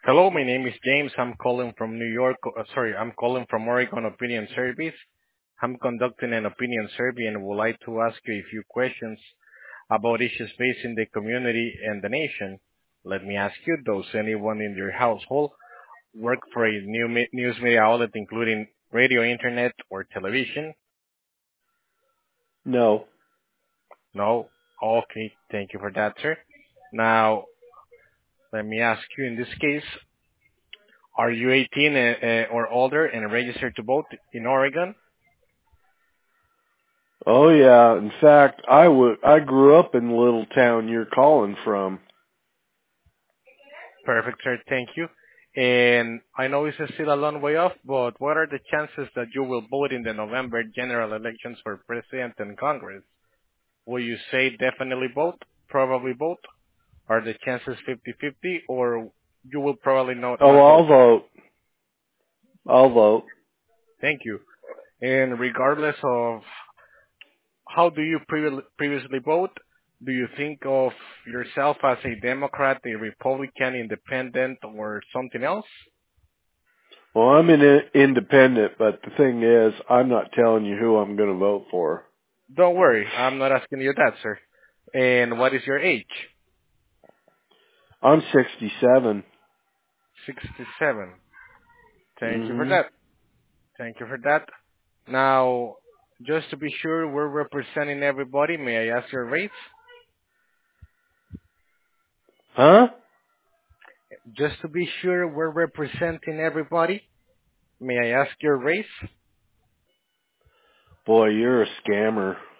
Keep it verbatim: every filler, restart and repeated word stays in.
Hello, my name is James. I'm calling from New York. Uh, sorry, I'm calling from Oregon Opinion Service. I'm conducting an opinion survey and would like to ask you a few questions about issues facing the community and the nation. Let me ask you, does anyone in your household work for a new me- news media outlet, including radio, internet, or television? No. No? Okay, thank you for that, sir. Now, let me ask you, in this case, are you eighteen uh, uh, or older and registered to vote in Oregon? Oh yeah. In fact, I would. I grew up in the little town you're calling from. Perfect, sir. Thank you. And I know it's still a long way off, but what are the chances that you will vote in the November general elections for president and Congress? Will you say definitely vote, probably vote? Are the chances fifty-fifty, or you will probably not, Oh, not I'll vote? vote. I'll vote. Thank you. And regardless of how do you previ- previously vote, do you think of yourself as a Democrat, a Republican, independent, or something else? Well, I'm an independent, but the thing is, I'm not telling you who I'm going to vote for. Don't worry, I'm not asking you that, sir. And what is your age? I'm sixty-seven. sixty-seven. Thank you for Mm-hmm. that. Thank you for that. Now, just to be sure we're representing everybody, may I ask your race? Huh? Just to be sure we're representing everybody, may I ask your race? Boy, you're a scammer.